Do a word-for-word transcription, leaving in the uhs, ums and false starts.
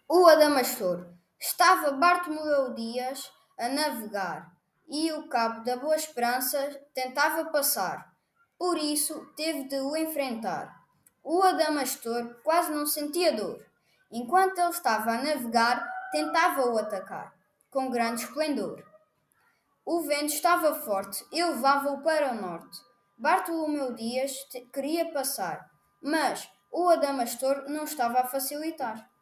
O Adamastor. Estava Bartolomeu Dias a navegar e o cabo da Boa Esperança tentava passar. Por isso teve de o enfrentar. O Adamastor quase não sentia dor. Enquanto ele estava a navegar, tentava-o atacar, com grande esplendor. O vento estava forte e levava-o para o norte. Bartolomeu Dias te- queria passar, mas o Adamastor não estava a facilitar.